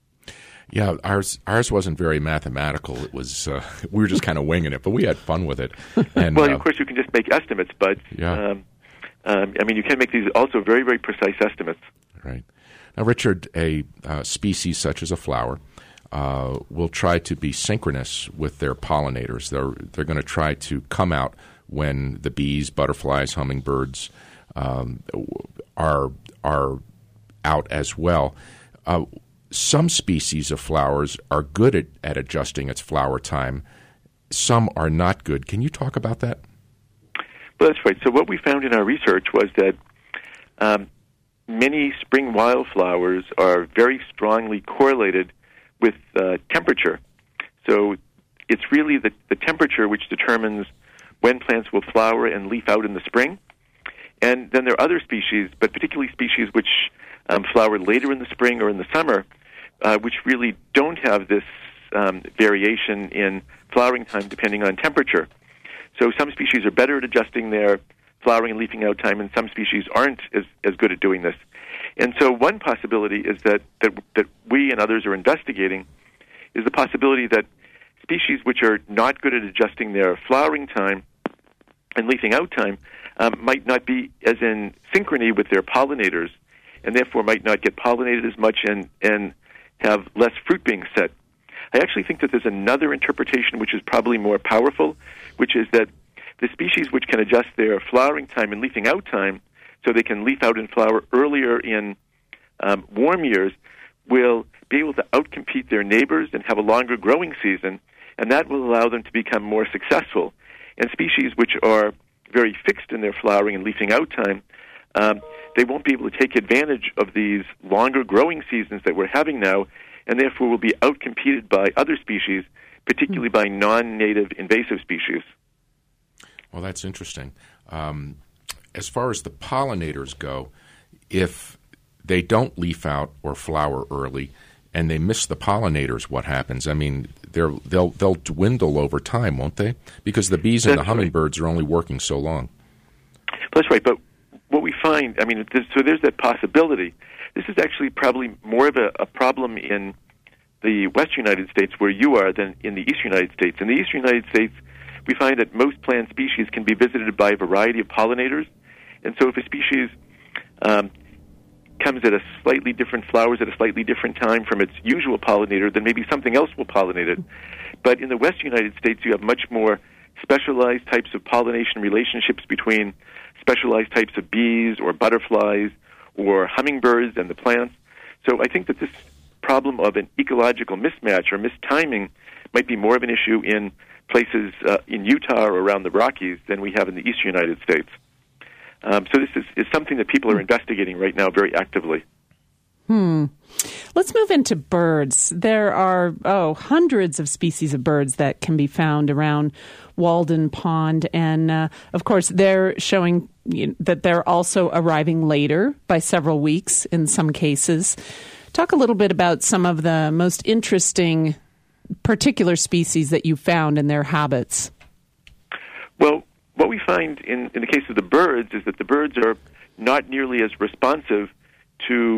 B: Yeah, ours ours wasn't very mathematical. It was uh, we were just kind of winging it, but we had fun with it. And,
G: well,
B: uh,
G: of course, you can just make estimates, but
B: yeah.
G: um, um, I mean, you can make these also very, very precise estimates.
B: Right. Now, Richard, a uh, species such as a flower uh, will try to be synchronous with their pollinators. They're they're going to try to come out when the bees, butterflies, hummingbirds um, are are out as well. Uh, some species of flowers are good at, at adjusting its flower time. Some are not good. Can you talk about that?
G: Well, that's right. So what we found in our research was that um, many spring wildflowers are very strongly correlated with uh, temperature. So it's really the, the temperature which determines when plants will flower and leaf out in the spring. And then there are other species, but particularly species which um, flower later in the spring or in the summer, uh, which really don't have this um, variation in flowering time depending on temperature. So some species are better at adjusting their flowering and leafing out time, and some species aren't as, as good at doing this. And so one possibility is that, that, that we and others are investigating is the possibility that species which are not good at adjusting their flowering time and leafing out time um, might not be as in synchrony with their pollinators, and therefore might not get pollinated as much and, and have less fruit being set. I actually think that there's another interpretation which is probably more powerful, which is that the species which can adjust their flowering time and leafing out time so they can leaf out and flower earlier in um, warm years will be able to outcompete their neighbors and have a longer growing season, and that will allow them to become more successful. And species which are very fixed in their flowering and leafing out time, um, they won't be able to take advantage of these longer growing seasons that we're having now, and therefore will be outcompeted by other species, particularly by non-native invasive species.
B: Well, that's interesting. Um, as far as the pollinators go, if they don't leaf out or flower early and they miss the pollinators, what happens? I mean, they're, they'll they'll dwindle over time, won't they? Because the bees and
G: That's
B: the hummingbirds right. are only working so long.
G: That's right, but what we find, I mean, there's, so there's that possibility. This is actually probably more of a, a problem in the western United States where you are than in the eastern United States. In the eastern United States, we find that most plant species can be visited by a variety of pollinators, and so if a species um, comes at a slightly different flowers at a slightly different time from its usual pollinator, then maybe something else will pollinate it. But in the western United States, you have much more specialized types of pollination relationships between specialized types of bees or butterflies or hummingbirds and the plants. So I think that this problem of an ecological mismatch or mistiming might be more of an issue in places uh, in Utah or around the Rockies than we have in the eastern United States. Um, so this is, is something that people are investigating right now very actively.
A: Hmm. Let's move into birds. There are, oh, hundreds of species of birds that can be found around Walden Pond. And, uh, of course, they're showing you know, that they're also arriving later by several weeks in some cases. Talk a little bit about some of the most interesting particular species that you found and their habits.
G: Well, what we find in, in the case of the birds is that the birds are not nearly as responsive to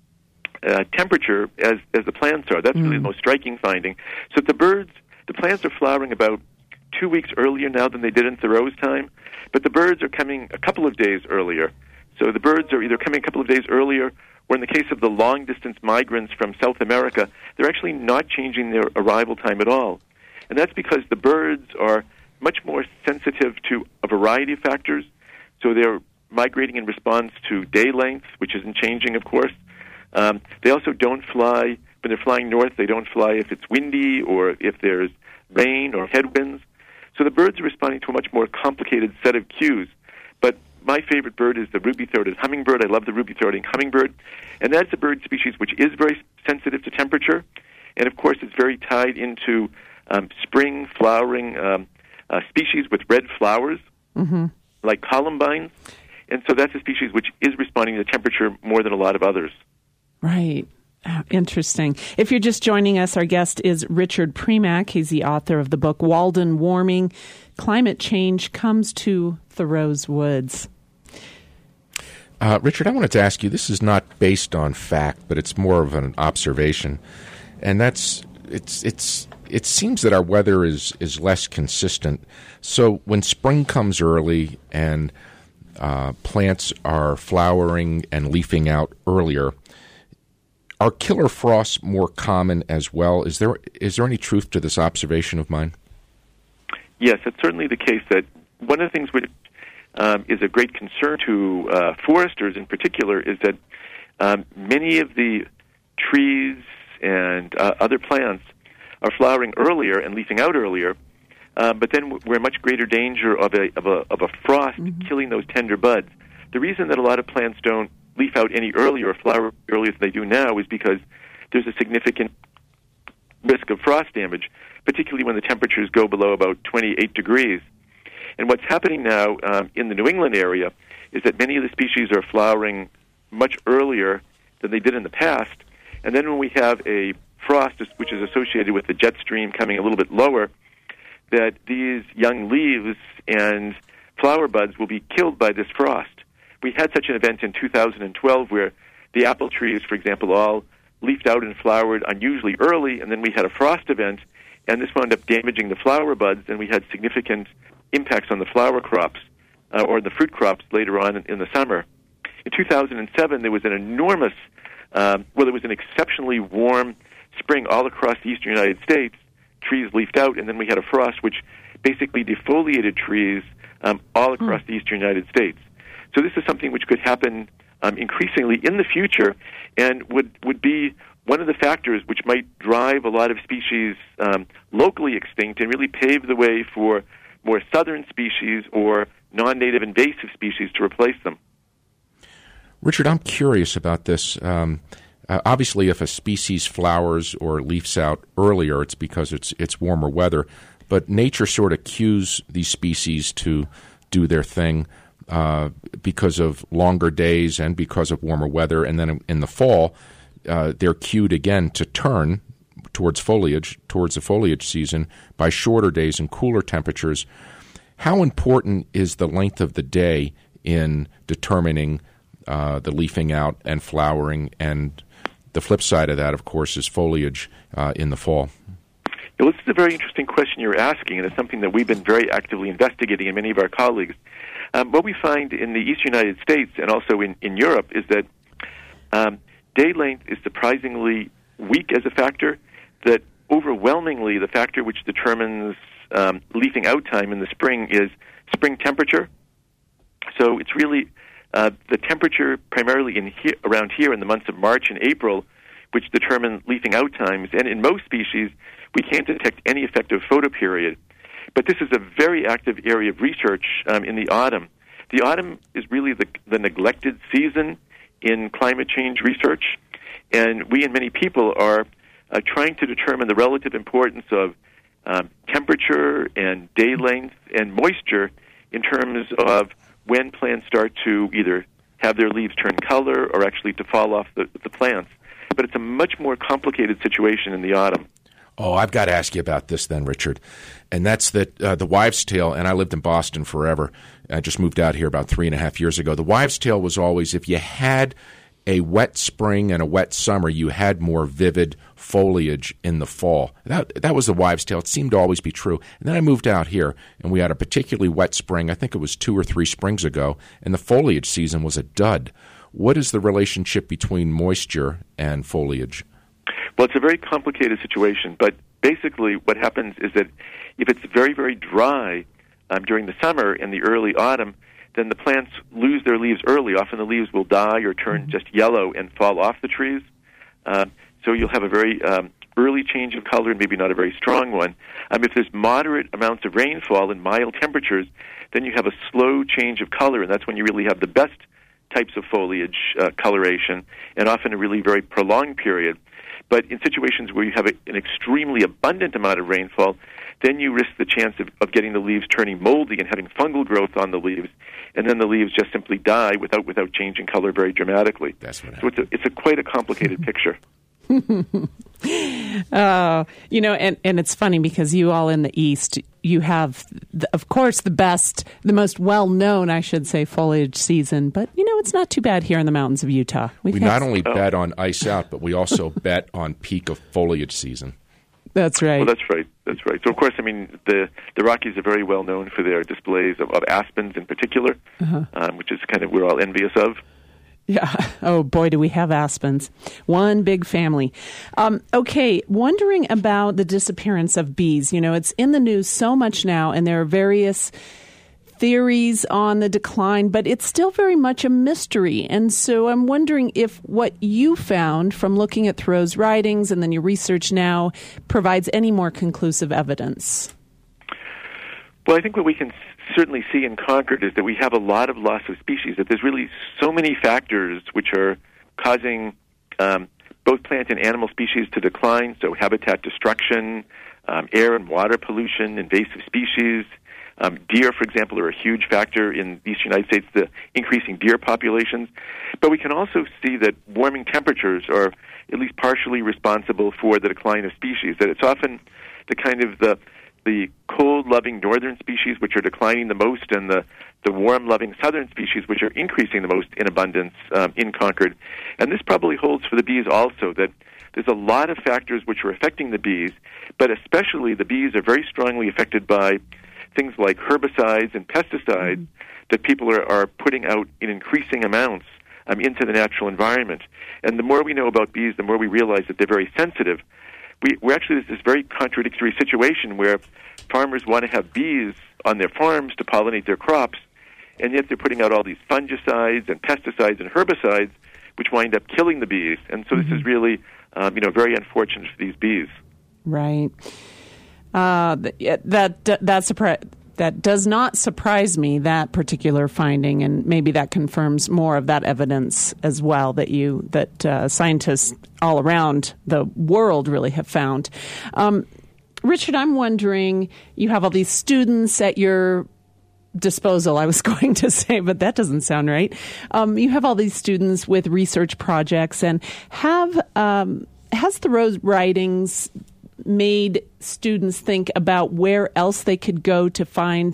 G: uh, temperature as, as the plants are. That's mm. really the most striking finding. So the birds, the plants are flowering about two weeks earlier now than they did in Thoreau's time, but the birds are coming a couple of days earlier. So the birds are either coming a couple of days earlier, or in the case of the long-distance migrants from South America, they're actually not changing their arrival time at all. And that's because the birds are much more sensitive to a variety of factors. So they're migrating in response to day length, which isn't changing, of course. Um, they also don't fly, when they're flying north, they don't fly if it's windy or if there's rain or headwinds. So the birds are responding to a much more complicated set of cues. But my favorite bird is the ruby-throated hummingbird. I love the ruby-throated hummingbird. And that's a bird species which is very sensitive to temperature. And, of course, it's very tied into um, spring flowering um, uh, species with red flowers, mm-hmm. like columbines. And so that's a species which is responding to temperature more than a lot of others.
A: Right. Oh, interesting. If you're just joining us, our guest is Richard Premack. He's the author of the book Walden Warming, Climate Change Comes to Thoreau's Woods.
B: Uh, Richard, I wanted to ask you, this is not based on fact, but it's more of an observation. And that's, it's, it's, it seems that our weather is, is less consistent. So when spring comes early and uh, plants are flowering and leafing out earlier, are killer frosts more common as well? Is there is there any truth to this observation of mine?
G: Yes, it's certainly the case that one of the things which um, is a great concern to uh, foresters in particular is that um, many of the trees and uh, other plants are flowering earlier and leafing out earlier, uh, but then we're in much greater danger of a of a of a frost mm-hmm. killing those tender buds. The reason that a lot of plants don't leaf out any earlier or flower earlier than they do now is because there's a significant risk of frost damage, particularly when the temperatures go below about twenty-eight degrees. And what's happening now um, in the New England area is that many of the species are flowering much earlier than they did in the past. And then when we have a frost, which is associated with the jet stream coming a little bit lower, that these young leaves and flower buds will be killed by this frost. We had such an event in two thousand twelve where the apple trees, for example, all leafed out and flowered unusually early, and then we had a frost event, and this wound up damaging the flower buds, and we had significant impacts on the flower crops uh, or the fruit crops later on in, in the summer. In two thousand seven, there was an enormous, um, well, it was an exceptionally warm spring all across the eastern United States. Trees leafed out, and then we had a frost which basically defoliated trees um, all across mm. the eastern United States. So this is something which could happen um, increasingly in the future, and would, would be one of the factors which might drive a lot of species um, locally extinct and really pave the way for more southern species or non-native invasive species to replace them.
B: Richard, I'm curious about this. Um, uh, obviously, if a species flowers or leaves out earlier, it's because it's it's warmer weather. But nature sort of cues these species to do their thing uh, because of longer days and because of warmer weather. And then in the fall, uh, they're cued again to turn towards foliage, towards the foliage season, by shorter days and cooler temperatures. How important is the length of the day in determining uh, the leafing out and flowering? And the flip side of that, of course, is foliage uh, in the fall.
G: Well, this is a very interesting question you're asking, and it's something that we've been very actively investigating, and many of our colleagues. Um, what we find in the Eastern United States and also in, in Europe is that um, day length is surprisingly weak as a factor, that overwhelmingly the factor which determines um, leafing out time in the spring is spring temperature. So it's really uh, the temperature primarily in he- around here in the months of March and April which determine leafing out times, and in most species we can't detect any effective photoperiod. But this is a very active area of research um, in the autumn. The autumn is really the, the neglected season in climate change research, and we and many people are uh, trying to determine the relative importance of um, temperature and day length and moisture in terms of when plants start to either have their leaves turn color or actually to fall off the, the plants. But it's a much more complicated situation in the autumn.
B: Oh, I've got to ask you about this then, Richard. And that's that uh, the wives' tale, and I lived in Boston forever. I just moved out here about three and a half years ago. The wives' tale was always if you had a wet spring and a wet summer, you had more vivid foliage in the fall. That that was the wives' tale. It seemed to always be true. And then I moved out here, and we had a particularly wet spring. I think it was two or three springs ago, and the foliage season was a dud. What is the relationship between moisture and foliage?
G: Well, it's a very complicated situation, but basically what happens is that if it's very, very dry um, during the summer and the early autumn, then the plants lose their leaves early. Often the leaves will die or turn mm-hmm. just yellow and fall off the trees. Uh, so you'll have a very um, early change of color and maybe not a very strong one. Um, if there's moderate amounts of rainfall and mild temperatures, then you have a slow change of color, and that's when you really have the best types of foliage uh, coloration, and often a really very prolonged period. But in situations where you have a, an extremely abundant amount of rainfall, then you risk the chance of, of getting the leaves turning moldy and having fungal growth on the leaves, and then the leaves just simply die without without changing color very dramatically.
B: That's what
G: so it's a, it's a quite a complicated picture.
A: uh, you know, and, and it's funny because you all in the East, you have, the, of course, the best, the most well-known, I should say, foliage season. But, you know, it's not too bad here in the mountains of Utah. We've
B: we not only oh. bet on ice out, but we also bet on peak of foliage season.
A: That's right.
G: Well, that's right. That's right. So, of course, I mean, the, the Rockies are very well known for their displays of, of aspens in particular, uh-huh. um, which is kind of we're all envious of.
A: Yeah. Oh, boy, do we have aspens. One big family. Um, okay, wondering about the disappearance of bees. You know, it's in the news so much now, and there are various theories on the decline, but it's still very much a mystery. And so I'm wondering if what you found from looking at Thoreau's writings and then your research now provides any more conclusive evidence.
G: Well, I think what we can certainly see in Concord is that we have a lot of loss of species, that there's really so many factors which are causing um, both plant and animal species to decline, so habitat destruction, um, air and water pollution, invasive species. Um, deer, for example, are a huge factor in the Eastern United States, the increasing deer populations. But we can also see that warming temperatures are at least partially responsible for the decline of species, that it's often the kind of the the cold-loving northern species which are declining the most, and the, the warm-loving southern species which are increasing the most in abundance um, in Concord. And this probably holds for the bees also, that there's a lot of factors which are affecting the bees, but especially the bees are very strongly affected by things like herbicides and pesticides mm-hmm. that people are, are putting out in increasing amounts um, into the natural environment. And the more we know about bees, the more we realize that they're very sensitive. We, we're actually this very contradictory situation where farmers want to have bees on their farms to pollinate their crops, and yet they're putting out all these fungicides and pesticides and herbicides, which wind up killing the bees. And so mm-hmm. this is really, um, you know, very unfortunate for these bees.
A: Right. Uh, that that that, surpri- that does not surprise me, that particular finding, and maybe that confirms more of that evidence as well that you that uh, scientists all around the world really have found. Um, Richard, I'm wondering, you have all these students at your disposal, I was going to say, but that doesn't sound right. Um, you have all these students with research projects, and have um, has Thoreau's writings made students think about where else they could go to find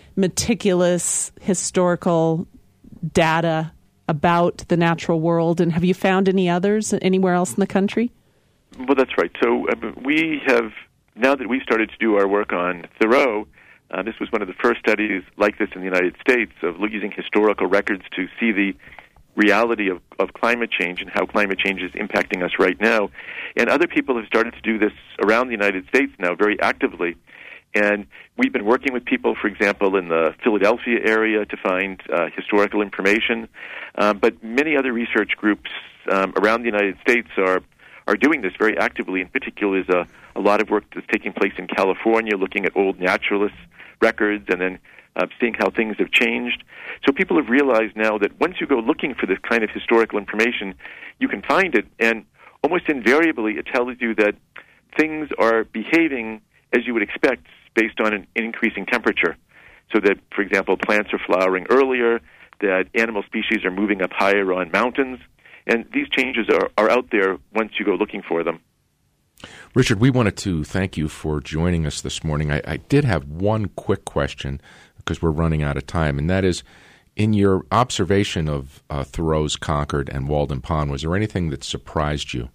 A: meticulous historical data about the natural world? And have you found any others anywhere else in the country?
G: Well, that's right. So uh, we have, now that we've started to do our work on Thoreau, uh, this was one of the first studies like this in the United States of using historical records to see the reality of, of climate change and how climate change is impacting us right now. And other people have started to do this around the United States now very actively. And we've been working with people, for example, in the Philadelphia area to find uh, historical information. Um, but many other research groups um, around the United States are are doing this very actively. In particular, there's a, a lot of work that's taking place in California looking at old naturalist records and then uh, seeing how things have changed. So people have realized now that once you go looking for this kind of historical information, you can find it, and almost invariably it tells you that things are behaving as you would expect based on an increasing temperature. So that, for example, plants are flowering earlier, that animal species are moving up higher on mountains, and these changes are, are out there once you go looking for them.
B: Richard, we wanted to thank you for joining us this morning. I, I did have one quick question because we're running out of time, and that is, in your observation of uh, Thoreau's Concord and Walden Pond, was there anything that surprised you?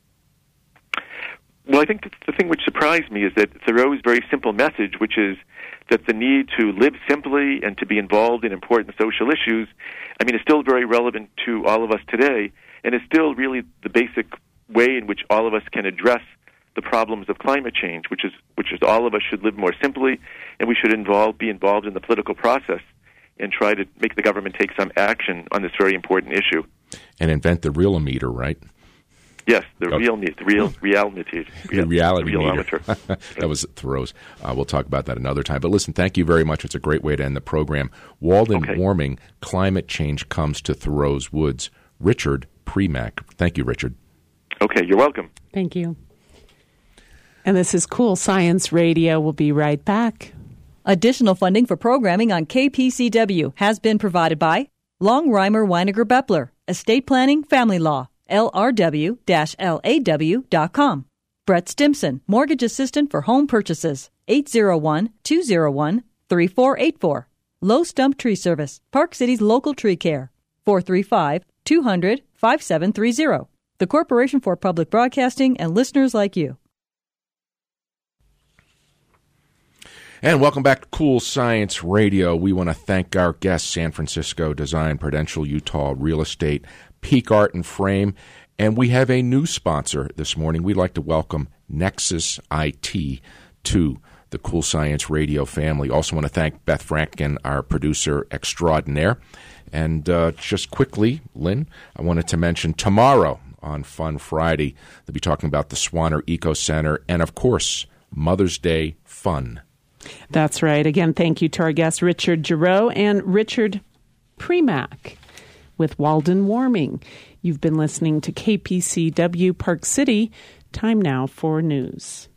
G: Well, I think the, the thing which surprised me is that Thoreau's very simple message, which is that the need to live simply and to be involved in important social issues, I mean, is still very relevant to all of us today, and is still really the basic way in which all of us can address the problems of climate change, which is which is all of us should live more simply, and we should involve be involved in the political process and try to make the government take some action on this very important issue.
B: And invent the real-o-meter, right?
G: Yes, the
B: okay.
G: real the real reality,
B: the reality
G: real
B: meter. That was Thoreau's. Uh, we'll talk about that another time. But listen, thank you very much. It's a great way to end the program. Walden
G: okay.
B: warming, climate change comes to Thoreau's woods. Richard Premack. Thank you, Richard.
G: Okay, you're welcome.
A: Thank you. And this is Cool Science Radio. We'll be right back.
F: Additional funding for programming on K P C W has been provided by Longheimer Weiniger Beppler, Estate Planning, Family Law, L R W L A W dot com. Brett Stimson, Mortgage Assistant for Home Purchases, eight zero one, two zero one, three four eight four. Low Stump Tree Service, Park City's local tree care, four three five, two hundred, five seven three zero. The Corporation for Public Broadcasting and listeners like you.
B: And welcome back to Cool Science Radio. We want to thank our guests, San Francisco Design, Prudential Utah Real Estate, Peak Art and Frame, and we have a new sponsor this morning. We'd like to welcome Nexus I T to the Cool Science Radio family. Also want to thank Beth Franken, our producer extraordinaire. And uh, just quickly, Lynn, I wanted to mention tomorrow on Fun Friday, they'll be talking about the Swanner Eco Center and, of course, Mother's Day fun.
A: That's right. Again, thank you to our guests, Richard Giroux and Richard Premack with Walden Warming. You've been listening to K P C W Park City. Time now for news.